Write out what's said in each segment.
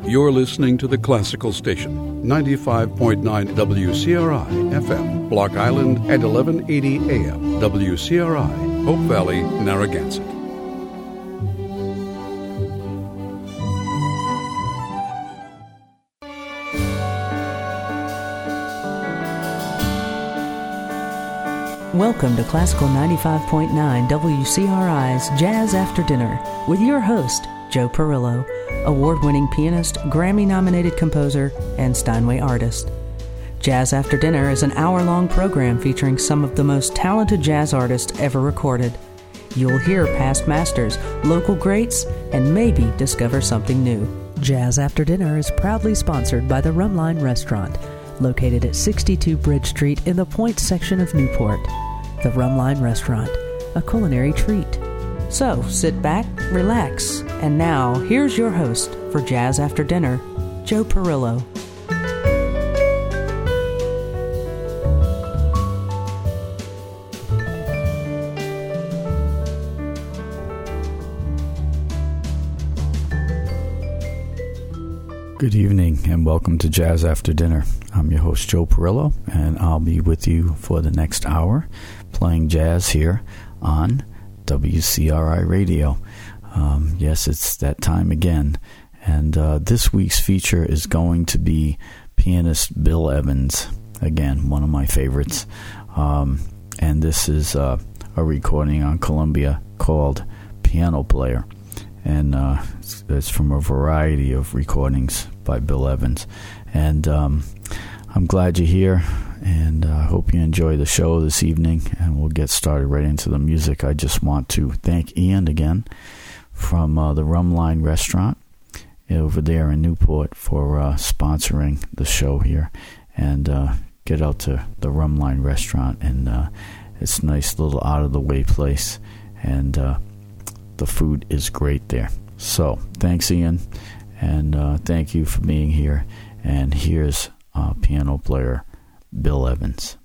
You're listening to the Classical Station, 95.9 WCRI FM, Block Island, and 1180 AM, WCRI, Hope Valley, Narragansett. Welcome to Classical 95.9 WCRI's Jazz After Dinner with your host, Joe Perillo, award-winning pianist, Grammy-nominated composer, and Steinway artist. Jazz After Dinner is an hour-long program featuring some of the most talented jazz artists ever recorded. You'll hear past masters, local greats, and maybe discover something new. Jazz After Dinner is proudly sponsored by the Rumline Restaurant, located at 62 Bridge Street in the Point section of Newport. The Rumline Restaurant, a culinary treat. So, sit back, relax, and now, here's your host for Jazz After Dinner, Joe Perillo. Good evening and welcome to Jazz After Dinner. I'm your host, Joe Perillo, and I'll be with you for the next hour playing jazz here on WCRI Radio. Yes, it's that time again. And this week's feature is going to be pianist Bill Evans. Again, one of my favorites. And this is a recording on Columbia called Piano Player. And it's from a variety of recordings by Bill Evans. And I'm glad you're here, and I hope you enjoy the show this evening, and we'll get started right into the music. I just want to thank Ian again from the Rumline Restaurant over there in Newport for sponsoring the show here. And get out to the Rumline Restaurant, and it's a nice little out-of-the-way place, and the food is great there. So, thanks, Ian, and thank you for being here. And here's piano player Bill Evans.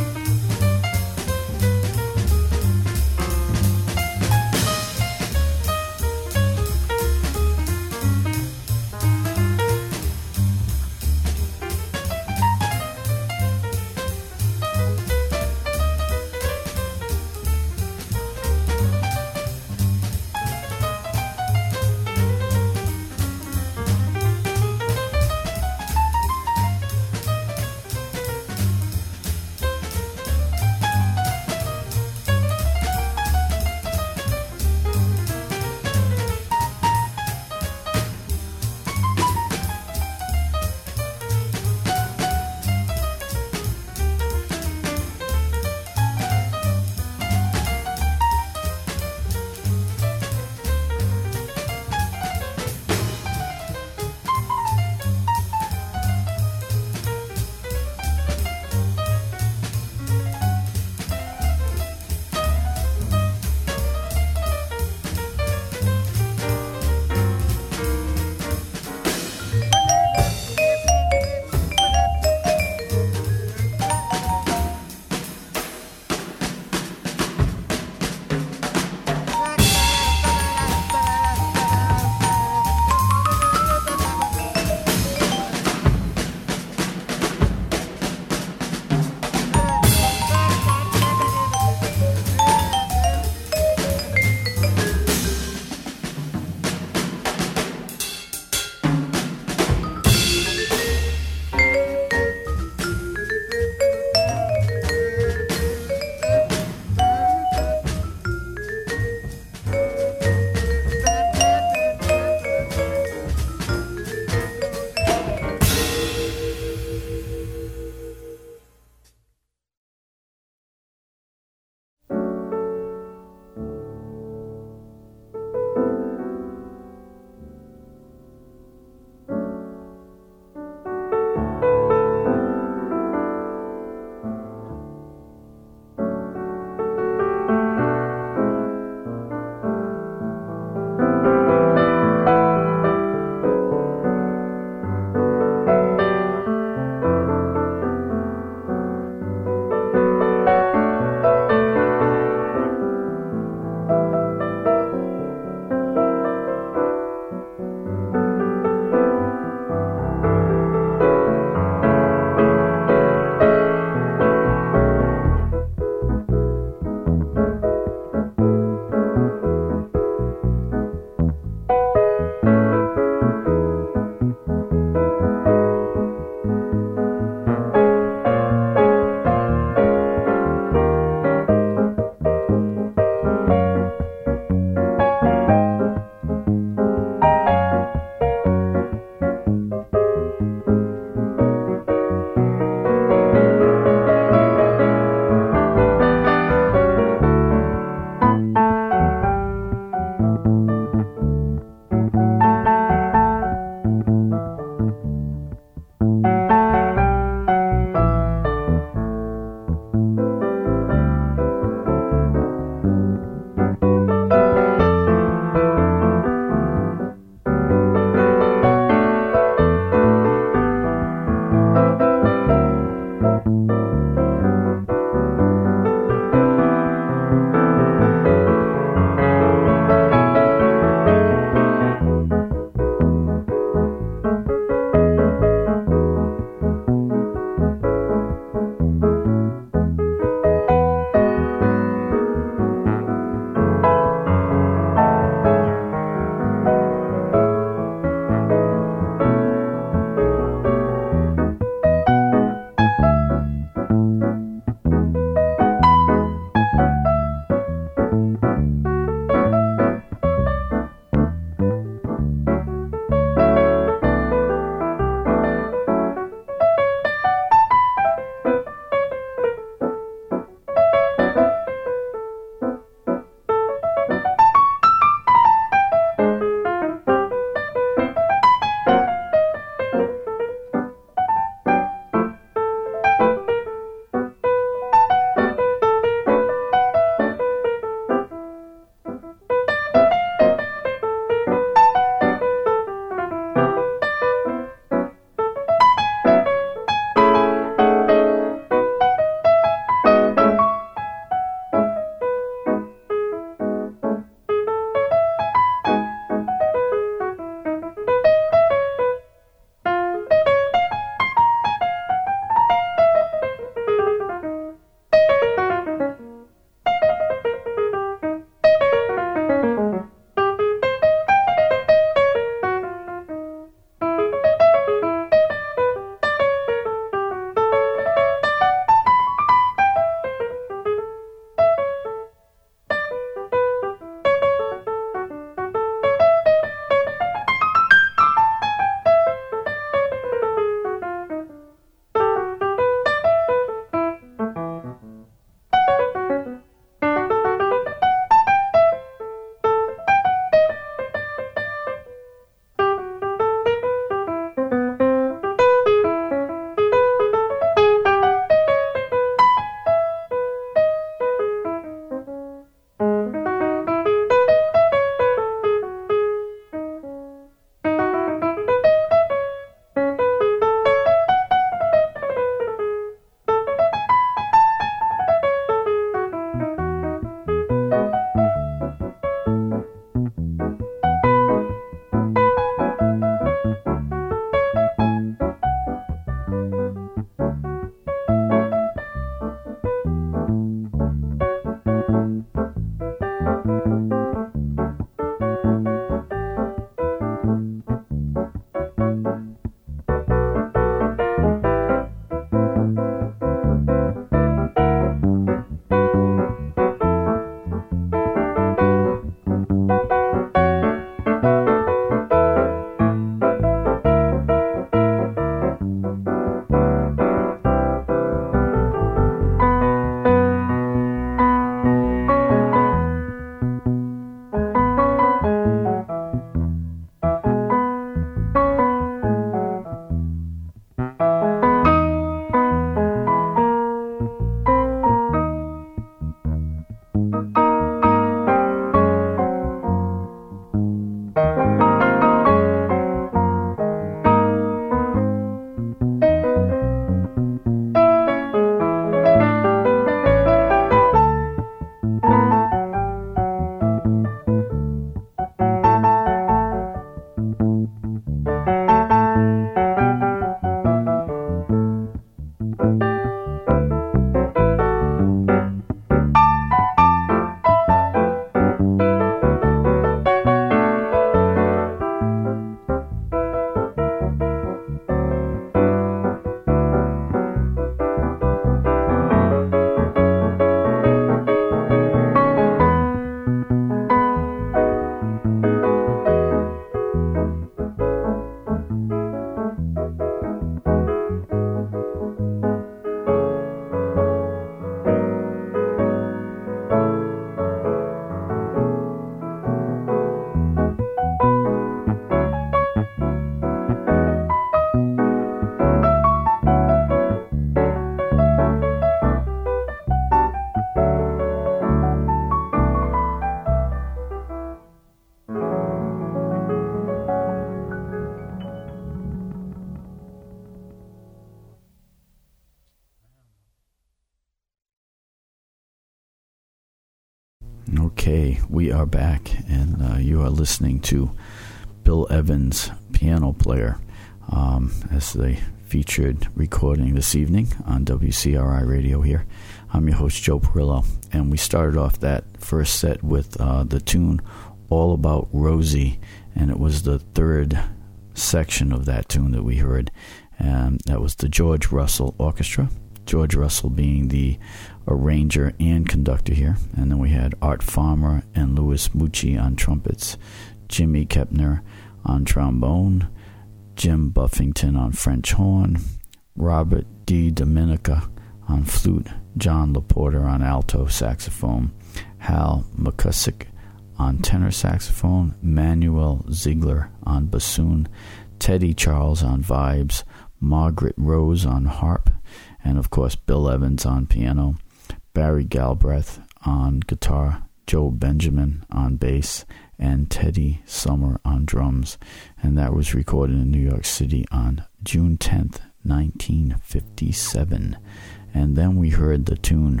Okay, we are back, and you are listening to Bill Evans, piano player, as the featured recording this evening on WCRI Radio here. I'm your host, Joe Perillo, and we started off that first set with the tune All About Rosie, and it was the third section of that tune that we heard, and that was the George Russell Orchestra, George Russell being the arranger and conductor here. And then we had Art Farmer and Louis Mucci on trumpets, Jimmy Kepner on trombone, Jim Buffington on French horn, Robert D. Dominica on flute, John LaPorta on alto saxophone, Hal McCusick on tenor saxophone, Manuel Ziegler on bassoon, Teddy Charles on vibes, Margaret Rose on harp, and of course Bill Evans on piano, Barry Galbraith on guitar, Joe Benjamin on bass, and Teddy Summer on drums. And that was recorded in New York City on June 10th, 1957. And then we heard the tune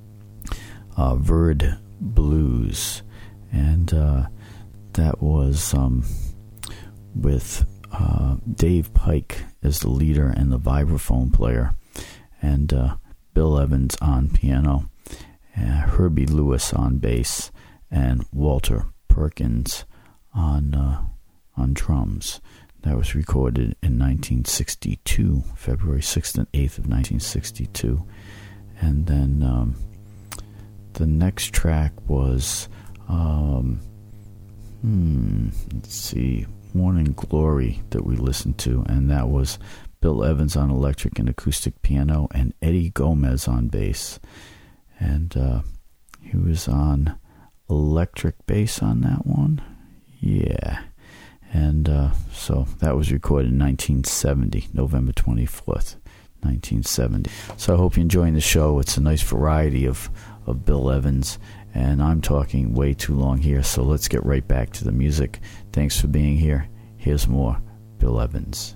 Verd Blues, and that was with Dave Pike as the leader and the vibraphone player, and Bill Evans on piano, Herbie Lewis on bass, and Walter Perkins on drums. That was recorded in 1962, February 6th and 8th of 1962. And then the next track was, let's see, Morning Glory that we listened to, and that was Bill Evans on electric and acoustic piano and Eddie Gomez on bass. And he was on electric bass on that one. Yeah. And so that was recorded in 1970, November 24th, 1970. So I hope you're enjoying the show. It's a nice variety of Bill Evans, and I'm talking way too long here, so let's get right back to the music. Thanks for being here. Here's more Bill Evans.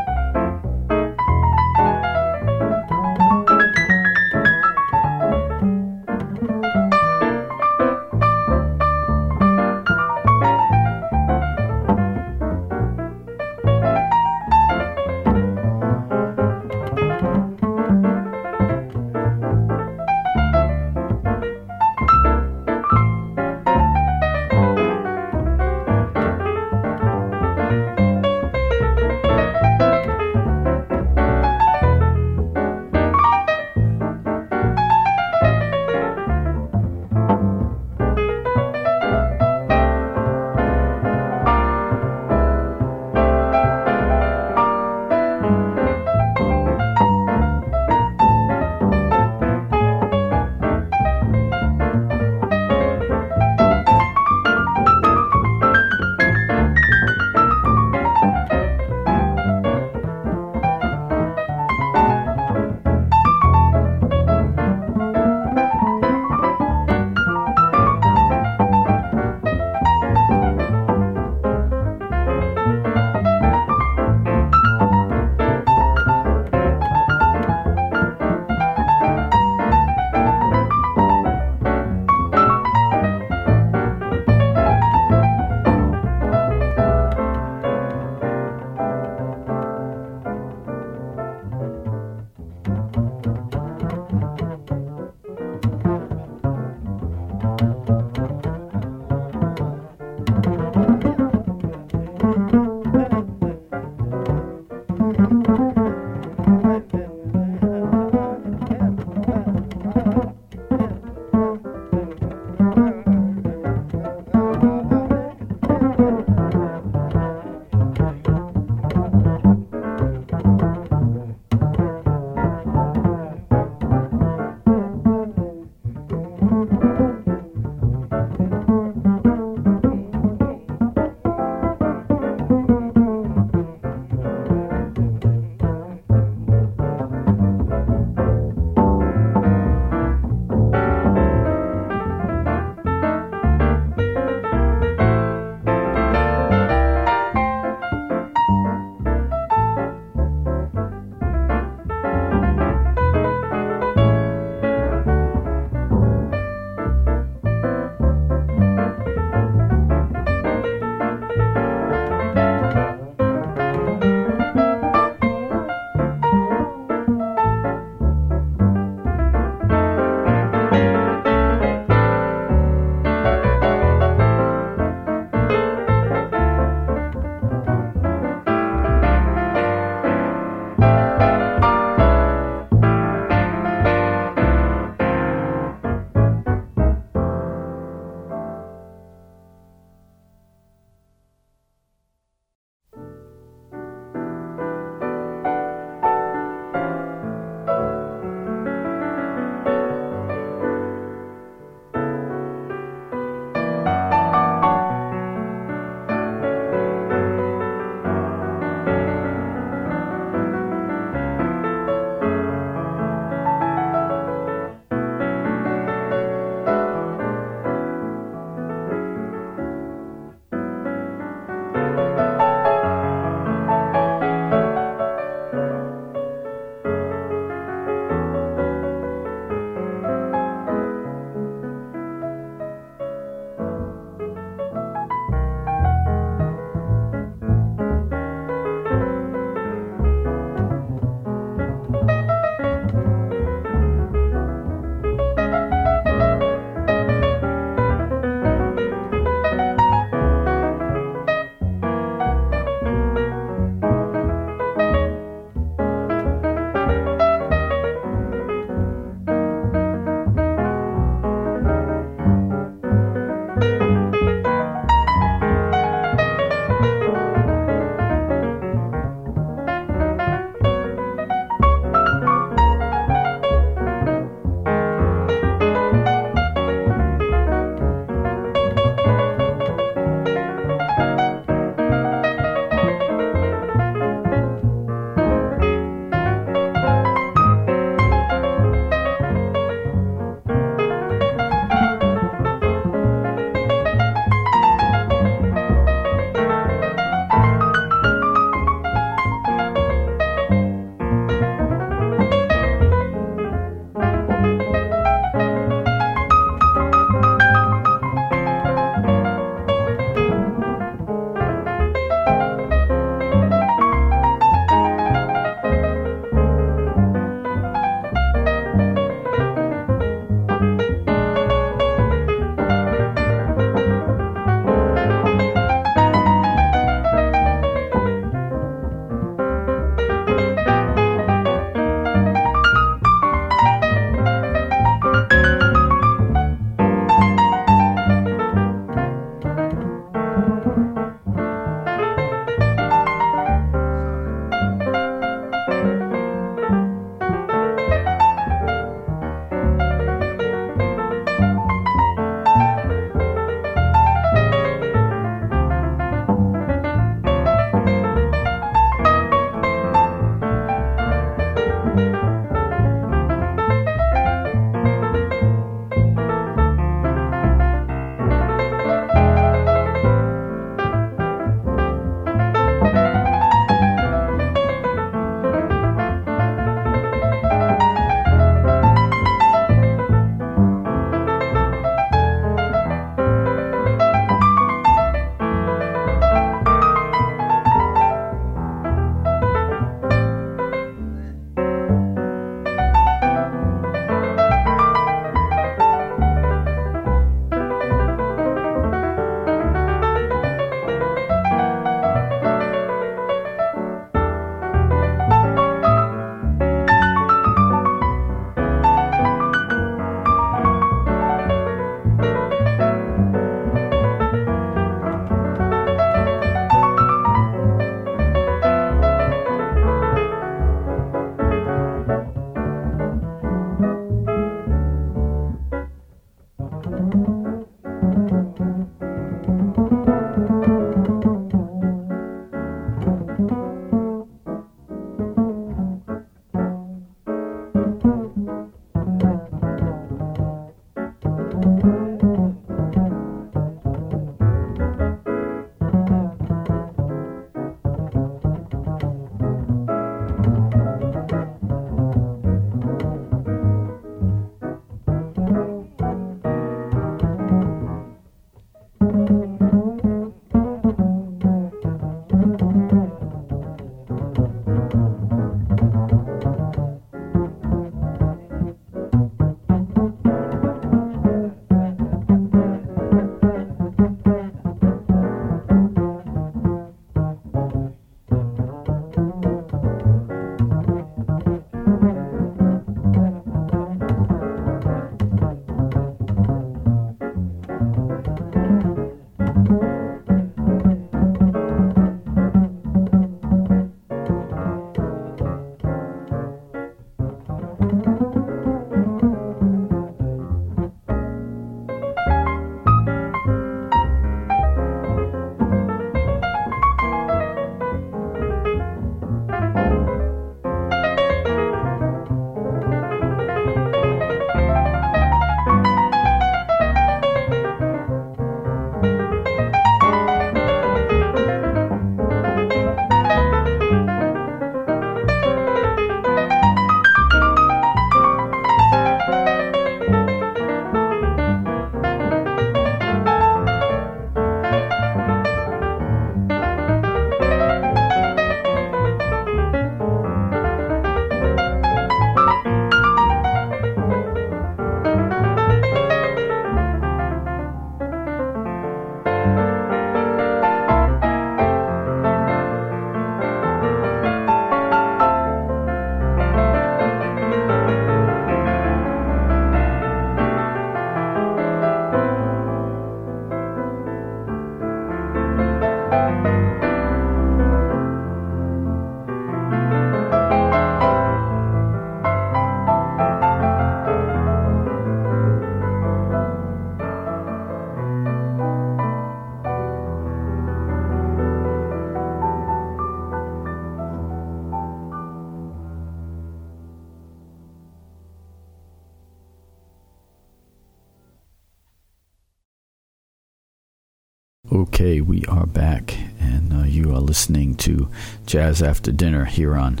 Okay, we are back, and you are listening to Jazz After Dinner here on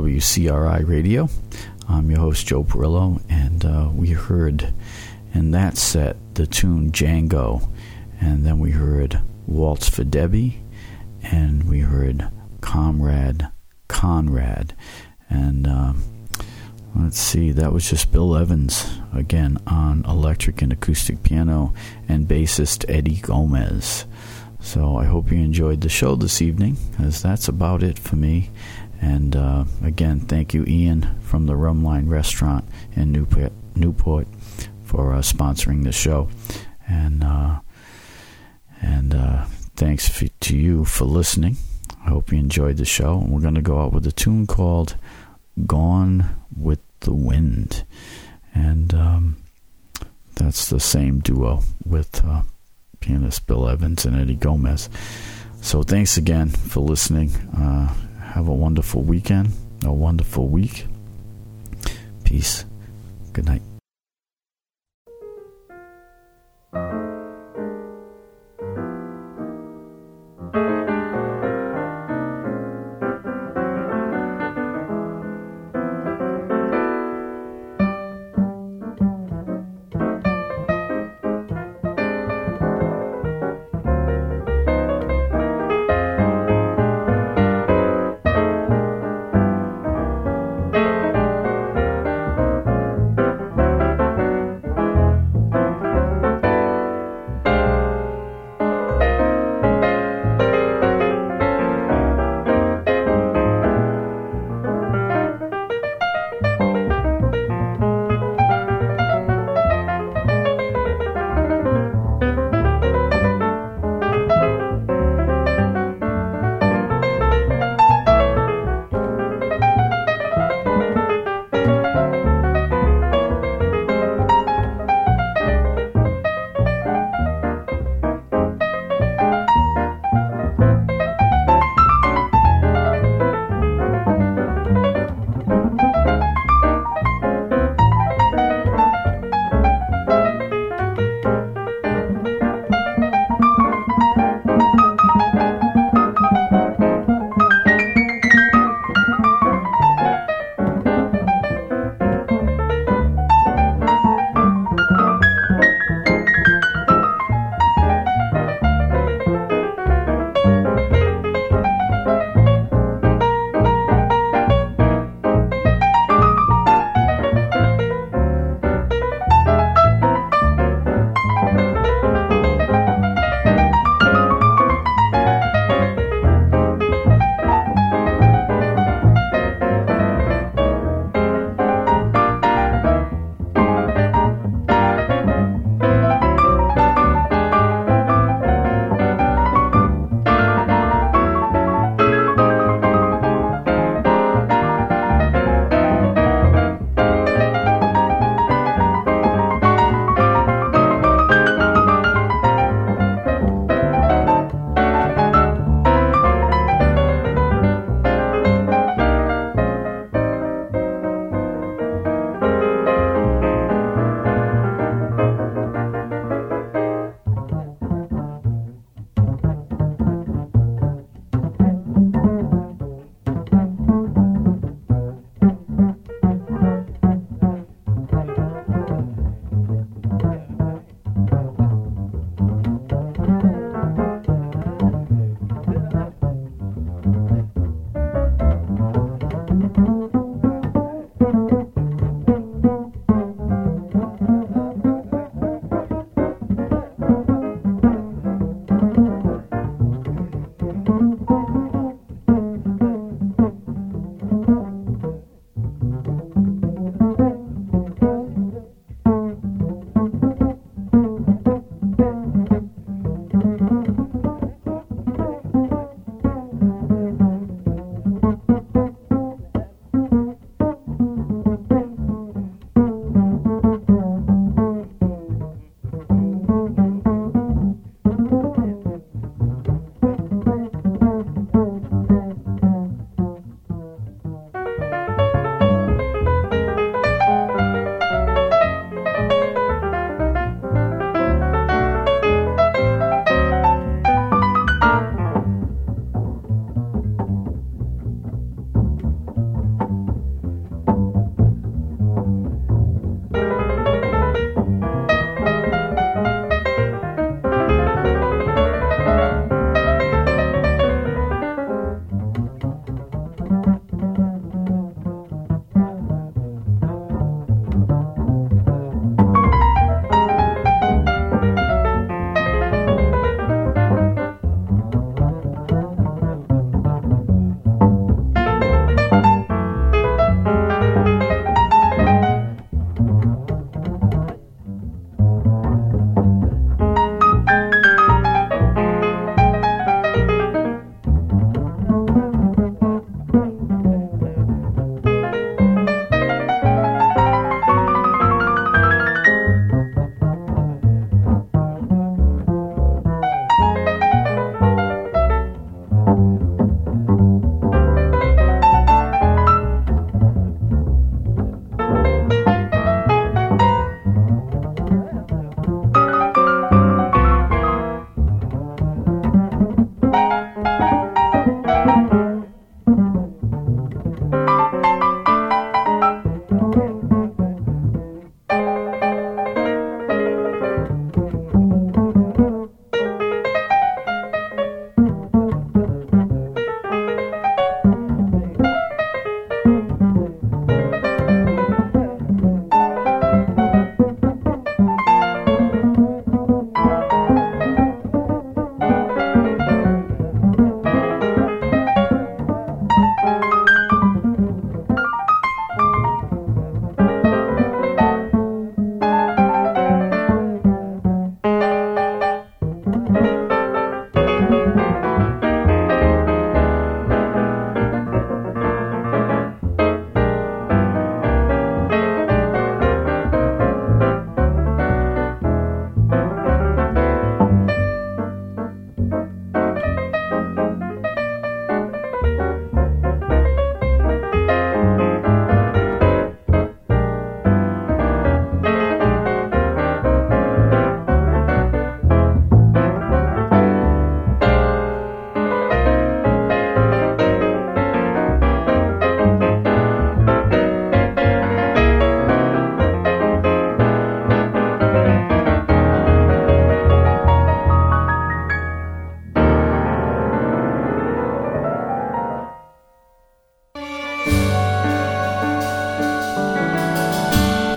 WCRI Radio. I'm your host, Joe Perillo, and we heard in that set the tune Django, and then we heard Waltz for Debbie, and we heard Comrade Conrad, and let's see, that was just Bill Evans, again, on electric and acoustic piano, and bassist Eddie Gomez. So I hope you enjoyed the show this evening, because that's about it for me. And again, thank you, Ian, from the Rumline Restaurant in Newport for sponsoring the show. And thanks to you for listening. I hope you enjoyed the show. And we're going to go out with a tune called Gone with the Wind, and that's the same duo with pianist Bill Evans and Eddie Gomez. So thanks again for listening. Have a wonderful weekend, a wonderful week, Peace. Good night.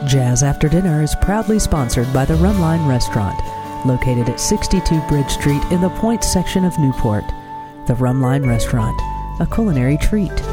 Jazz After Dinner is proudly sponsored by the Rumline Restaurant, located at 62 Bridge Street in the Point section of Newport. The Rumline Restaurant, a culinary treat.